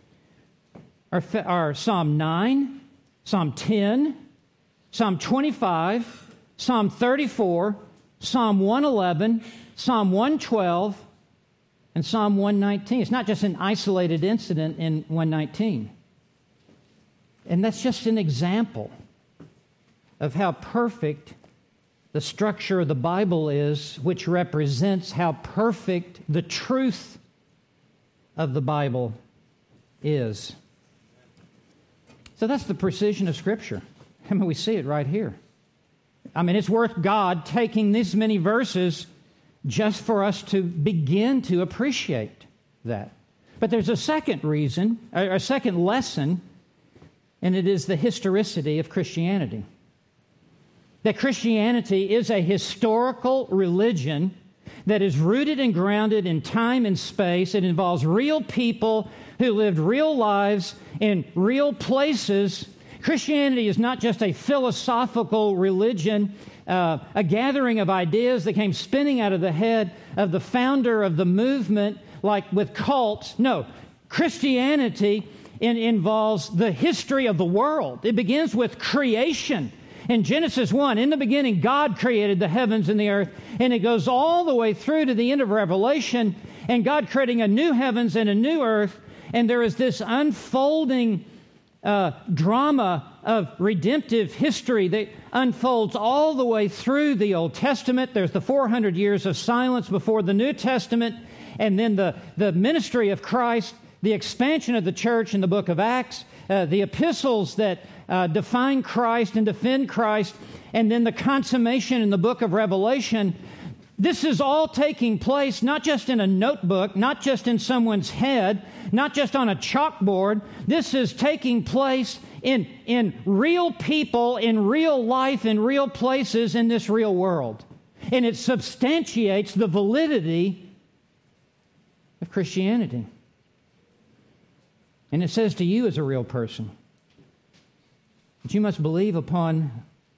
are Psalm 9, Psalm 10, Psalm 25, Psalm 34, Psalm 111, Psalm 112, and Psalm 119. It's not just an isolated incident in 119. And that's just an example of how perfect the structure of the Bible is, which represents how perfect the truth of the Bible is. So that's the precision of Scripture. I mean, we see it right here. I mean, it's worth God taking these many verses just for us to begin to appreciate that. But there's a second reason, a second lesson, and it is the historicity of Christianity. That Christianity is a historical religion that is rooted and grounded in time and space. It involves real people who lived real lives in real places. Christianity is not just a philosophical religion, a gathering of ideas that came spinning out of the head of the founder of the movement, like with cults. No, Christianity involves the history of the world. It begins with creation. In Genesis 1, in the beginning, God created the heavens and the earth, and it goes all the way through to the end of Revelation, and God creating a new heavens and a new earth, and there is this unfolding drama of redemptive history that unfolds all the way through the Old Testament. There's the 400 years of silence before the New Testament, and then the ministry of Christ, the expansion of the church in the book of Acts, the epistles that define Christ and defend Christ, and then the consummation in the book of Revelation. This is all taking place not just in a notebook, not just in someone's head, not just on a chalkboard. This is taking place in real people, in real life, in real places, in this real world. And it substantiates the validity of Christianity. And it says to you as a real person that you must believe upon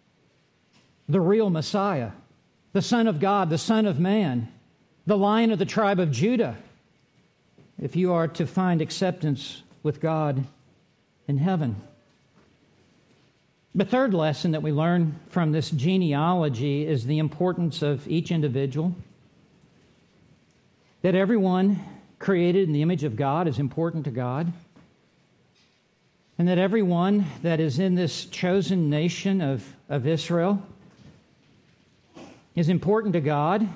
the real Messiah, the Son of God, the Son of Man, the Lion of the tribe of Judah, if you are to find acceptance with God in heaven. The third lesson that we learn from this genealogy is the importance of each individual, that everyone created in the image of God is important to God, and that everyone that is in this chosen nation of Israel is important to God,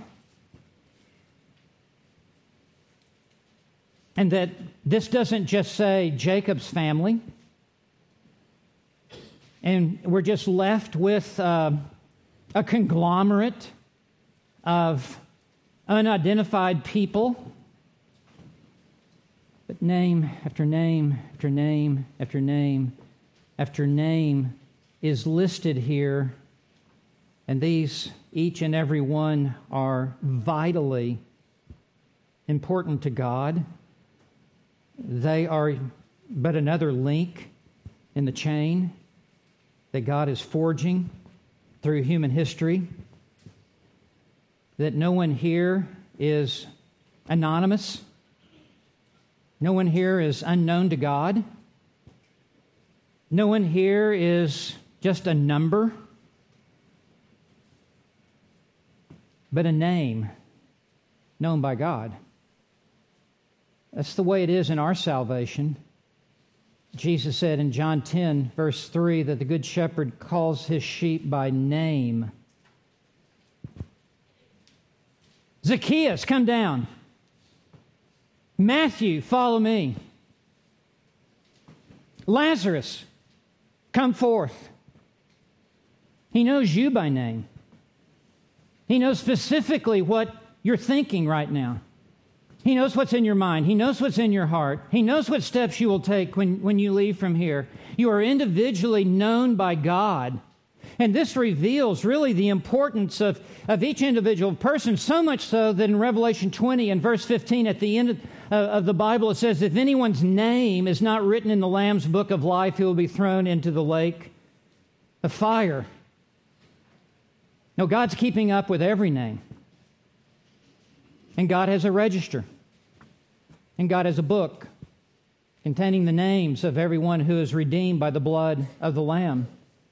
and that this doesn't just say Jacob's family, and we're just left with a conglomerate of unidentified people. But name after name after name after name after name is listed here, and these, each and every one, are vitally important to God. They are but another link in the chain that God is forging through human history. That no one here is anonymous. No one here is unknown to God. No one here is just a number, but a name known by God. That's the way it is in our salvation. Jesus said in John 10, verse 3, that the Good Shepherd calls his sheep by name. Zacchaeus, come down. Matthew, follow me. Lazarus, come forth. He knows you by name. He knows specifically what you're thinking right now. He knows what's in your mind. He knows what's in your heart. He knows what steps you will take when you leave from here. You are individually known by God. And this reveals really the importance of each individual person, so much so that in Revelation 20 and verse 15 at the end of the Bible it says, if anyone's name is not written in the Lamb's book of life, he will be thrown into the lake of fire. No, God's keeping up with every name. And God has a register. And God has a book containing the names of everyone who is redeemed by the blood of the Lamb.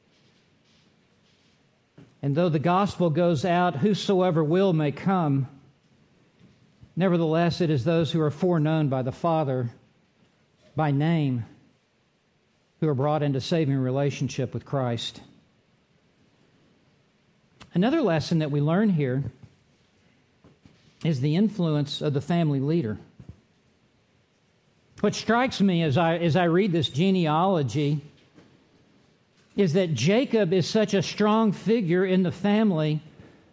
And though the gospel goes out, whosoever will may come, nevertheless it is those who are foreknown by the Father by name who are brought into saving relationship with Christ. Another lesson that we learn here is the influence of the family leader. What strikes me as I read this genealogy is that Jacob is such a strong figure in the family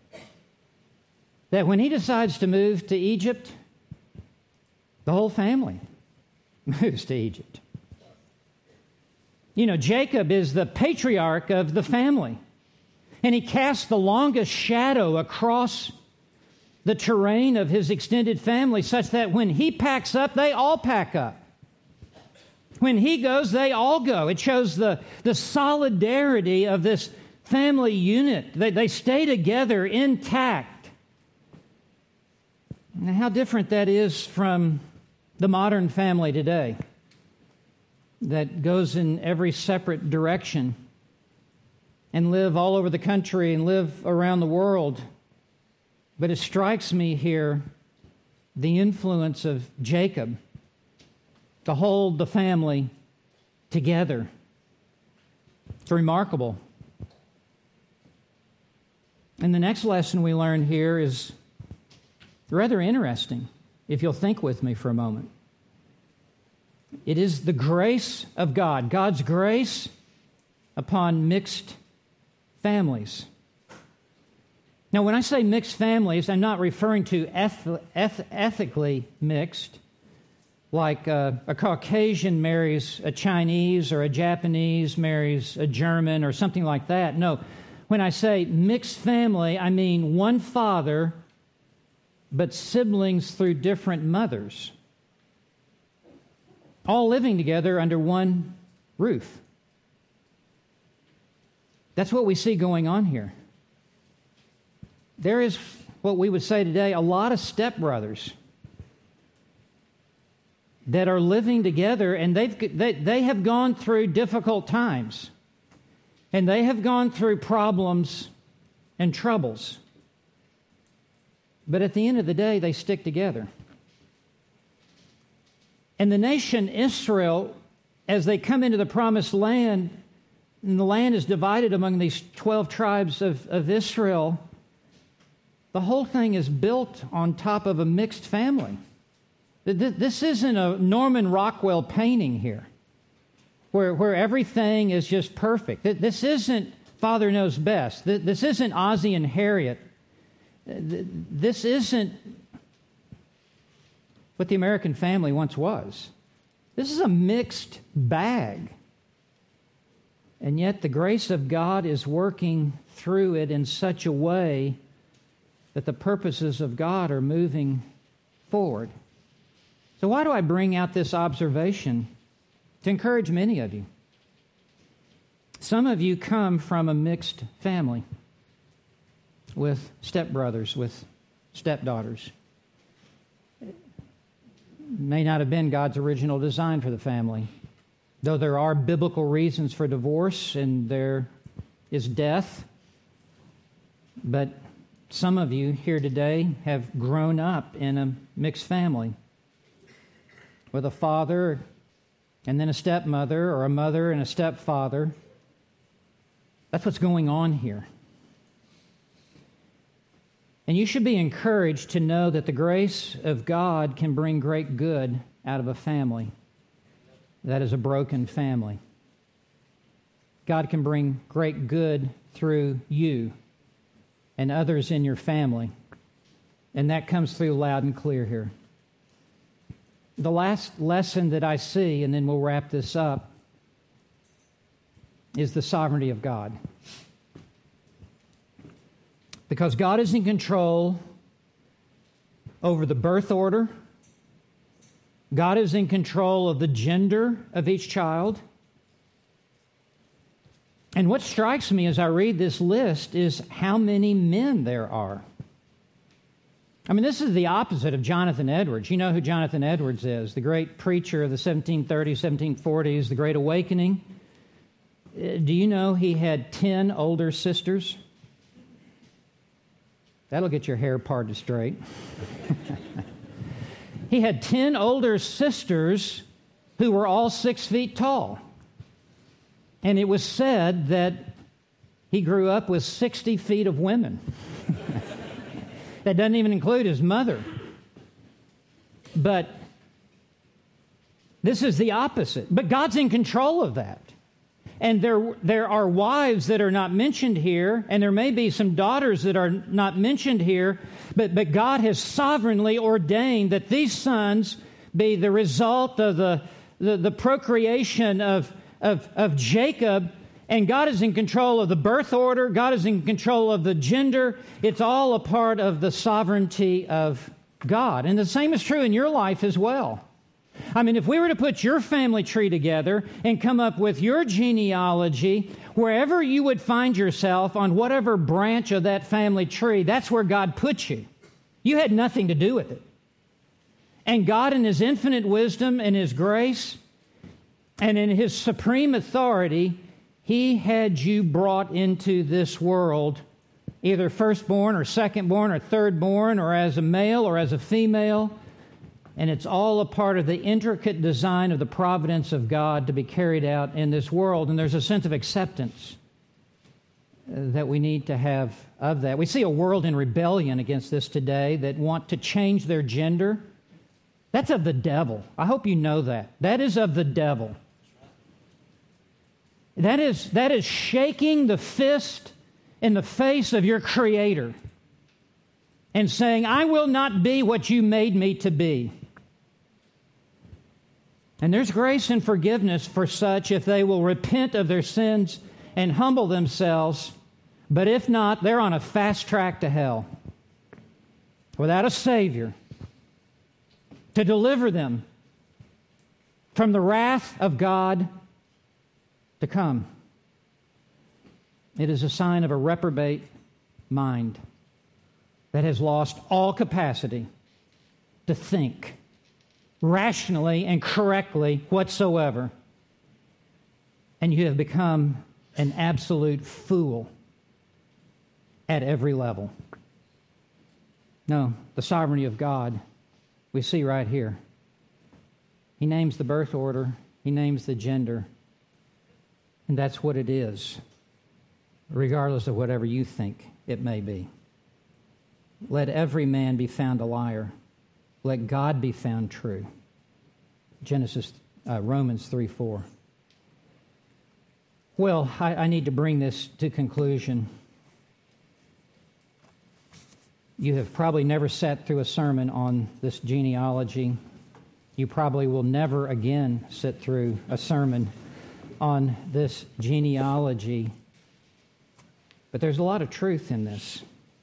that when he decides to move to Egypt, the whole family moves to Egypt. You know, Jacob is the patriarch of the family, and he casts the longest shadow across the terrain of his extended family, such that when he packs up, they all pack up. When he goes, they all go. It shows the solidarity of this family unit. They stay together intact. Now, how different that is from the modern family today that goes in every separate direction and live all over the country and live around the world. But it strikes me here the influence of Jacob to hold the family together. It's remarkable. And the next lesson we learn here is rather interesting, if you'll think with me for a moment. It is the grace of God, God's grace upon mixed families. Now, when I say mixed families, I'm not referring to ethically mixed, like a Caucasian marries a Chinese or a Japanese marries a German or something like that. No, when I say mixed family, I mean one father, but siblings through different mothers, all living together under one roof. That's what we see going on here. There is what we would say today a lot of stepbrothers that are living together, and they have gone through difficult times, and they have gone through problems and troubles. But at the end of the day, they stick together. And the nation Israel, as they come into the promised land, and the land is divided among these 12 tribes of Israel, the whole thing is built on top of a mixed family. This isn't a Norman Rockwell painting here, where everything is just perfect. This isn't Father Knows Best. This isn't Ozzie and Harriet. This isn't what the American family once was. This is a mixed bag. And yet the grace of God is working through it in such a way that the purposes of God are moving forward. So why do I bring out this observation? To encourage many of you. Some of you come from a mixed family with stepbrothers, with stepdaughters. It may not have been God's original design for the family. Though there are biblical reasons for divorce and there is death, but some of you here today have grown up in a mixed family with a father and then a stepmother, or a mother and a stepfather. That's what's going on here. And you should be encouraged to know that the grace of God can bring great good out of a family that is a broken family. God can bring great good through you and others in your family. And that comes through loud and clear here. The last lesson that I see, and then we'll wrap this up, is the sovereignty of God. Because God is in control over the birth order. God is in control of the gender of each child. And what strikes me as I read this list is how many men there are. I mean, this is the opposite of Jonathan Edwards. You know who Jonathan Edwards is, the great preacher of the 1730s, 1740s, the Great Awakening. Do you know he had 10 older sisters? That'll get your hair parted straight. He had 10 older sisters who were all 6 feet tall. And it was said that he grew up with 60 feet of women. That doesn't even include his mother. But this is the opposite. But God's in control of that. And there are wives that are not mentioned here, and there may be some daughters that are not mentioned here, but God has sovereignly ordained that these sons be the result of the procreation of Jacob. And God is in control of the birth order. God is in control of the gender. It's all a part of the sovereignty of God. And the same is true in your life as well. I mean, if we were to put your family tree together and come up with your genealogy, wherever you would find yourself on whatever branch of that family tree, that's where God put you. You had nothing to do with it. And God, in His infinite wisdom and His grace and in His supreme authority, He had you brought into this world, either firstborn or secondborn or thirdborn, or as a male or as a female. And it's all a part of the intricate design of the providence of God to be carried out in this world. And there's a sense of acceptance that we need to have of that. We see a world in rebellion against this today that want to change their gender. That's of the devil. I hope you know that. That is of the devil. That is shaking the fist in the face of your Creator and saying, I will not be what you made me to be. And there's grace and forgiveness for such if they will repent of their sins and humble themselves. But if not, they're on a fast track to hell without a Savior to deliver them from the wrath of God to come. It is a sign of a reprobate mind that has lost all capacity to think rationally and correctly whatsoever. And you have become an absolute fool at every level. No, the sovereignty of God we see right here. He names the birth order. He names the gender. And that's what it is, regardless of whatever you think it may be. let every man be found a liar. Let God be found true. Romans 3:4. Well, I need to bring this to conclusion. You have probably never sat through a sermon on this genealogy. You probably will never again sit through a sermon on this genealogy. But there's a lot of truth in this.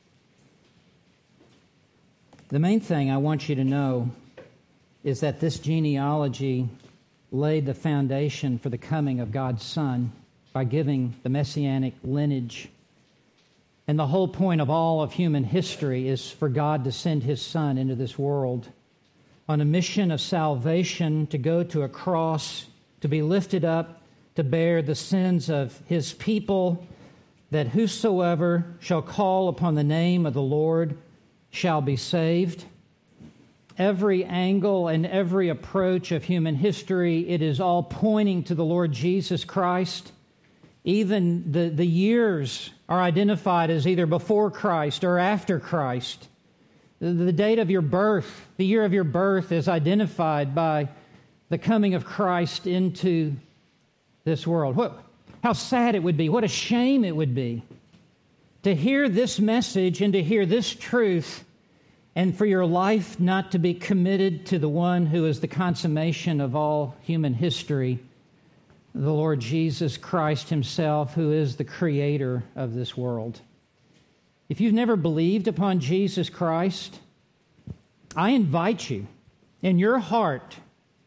The main thing I want you to know is that this genealogy laid the foundation for the coming of God's Son by giving the messianic lineage. And the whole point of all of human history is for God to send His Son into this world on a mission of salvation, to go to a cross, to be lifted up, to bear the sins of His people, that whosoever shall call upon the name of the Lord shall be saved. Every angle and every approach of human history, it is all pointing to the Lord Jesus Christ. Even the years are identified as either before Christ or after Christ. The date of your birth, the year of your birth, is identified by the coming of Christ into this world. How sad it would be, what a shame it would be to hear this message and to hear this truth, and for your life not to be committed to the one who is the consummation of all human history, the Lord Jesus Christ Himself, who is the creator of this world. If you've never believed upon Jesus Christ, I invite you in your heart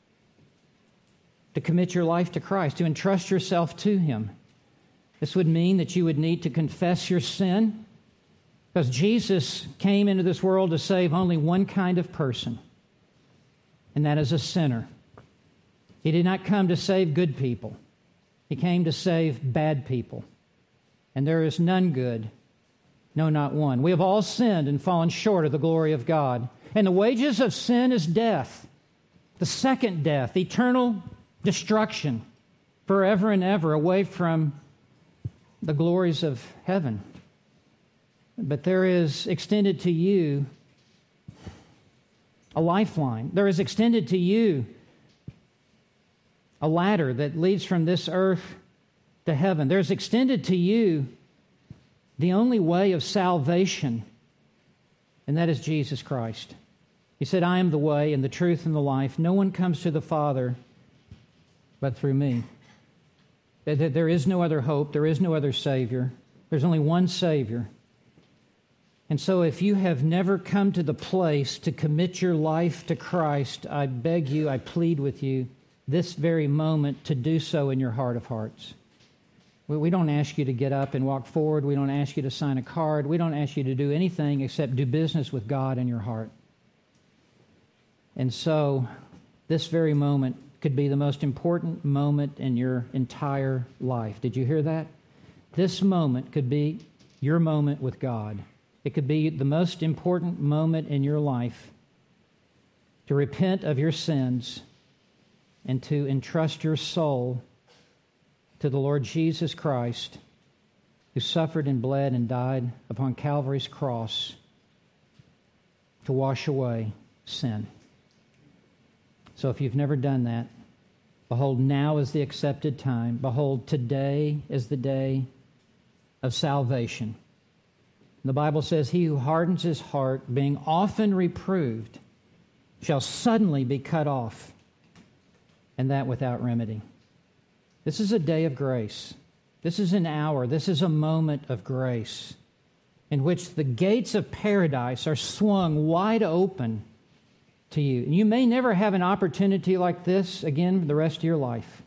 to commit your life to Christ, to entrust yourself to Him. This would mean that you would need to confess your sin, because Jesus came into this world to save only one kind of person, and that is a sinner. He did not come to save good people. He came to save bad people. And there is none good, no, not one. We have all sinned and fallen short of the glory of God. And the wages of sin is death, the second death, eternal destruction, forever and ever, away from the glories of heaven. But there is extended to you a lifeline. There is extended to you a ladder that leads from this earth to heaven. There's extended to you the only way of salvation, and that is Jesus Christ. He said, I am the way and the truth and the life. No one comes to the Father but through me. There is no other hope. There is no other Savior. There's only one Savior. And so if you have never come to the place to commit your life to Christ, I beg you, I plead with you, this very moment to do so in your heart of hearts. We don't ask you to get up and walk forward. We don't ask you to sign a card. We don't ask you to do anything except do business with God in your heart. And so this very moment could be the most important moment in your entire life. Did you hear that? This moment could be your moment with God. It could be the most important moment in your life to repent of your sins and to entrust your soul to the Lord Jesus Christ, who suffered and bled and died upon Calvary's cross to wash away sin. So if you've never done that, behold, now is the accepted time. Behold, today is the day of salvation. The Bible says, he who hardens his heart, being often reproved, shall suddenly be cut off, and that without remedy. This is a day of grace. This is an hour. This is a moment of grace in which the gates of paradise are swung wide open to you. And you may never have an opportunity like this again for the rest of your life.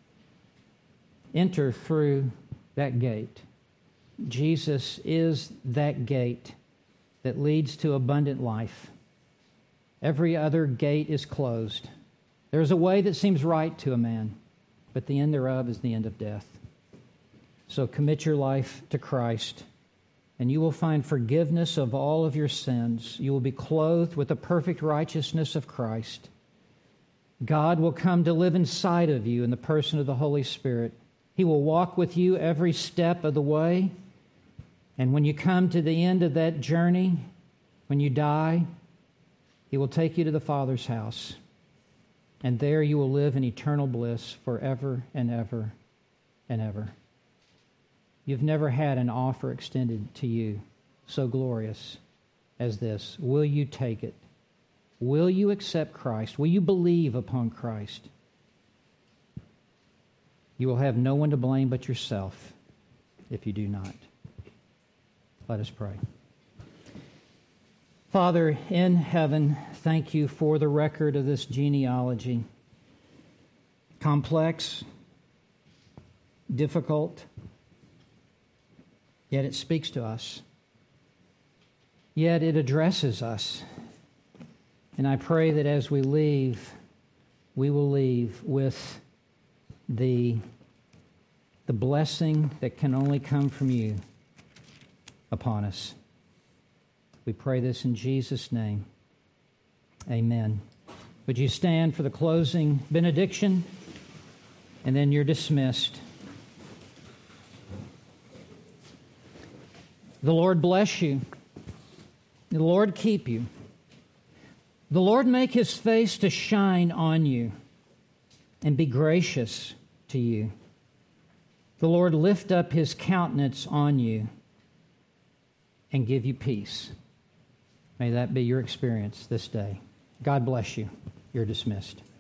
Enter through that gate. Jesus is that gate that leads to abundant life. Every other gate is closed. There is a way that seems right to a man, but the end thereof is the end of death. So commit your life to Christ, and you will find forgiveness of all of your sins. You will be clothed with the perfect righteousness of Christ. God will come to live inside of you in the person of the Holy Spirit. He will walk with you every step of the way. And when you come to the end of that journey, When you die, He will take you to the Father's house, and there you will live in eternal bliss forever and ever and ever. You've never had an offer extended to you so glorious as this. Will you take it? Will you accept Christ? Will you believe upon Christ? You will have no one to blame but yourself if you do not. Let us pray. Father in heaven, thank you for the record of this genealogy. Complex, difficult, yet it speaks to us. Yet it addresses us. And I pray that as we leave, we will leave with the blessing that can only come from you upon us. We pray this in Jesus' name. Amen. Would you stand for the closing benediction? And then you're dismissed. The Lord bless you. The Lord keep you. The Lord make His face to shine on you and be gracious to you. The Lord lift up His countenance on you and give you peace. May that be your experience this day. God bless you. You're dismissed.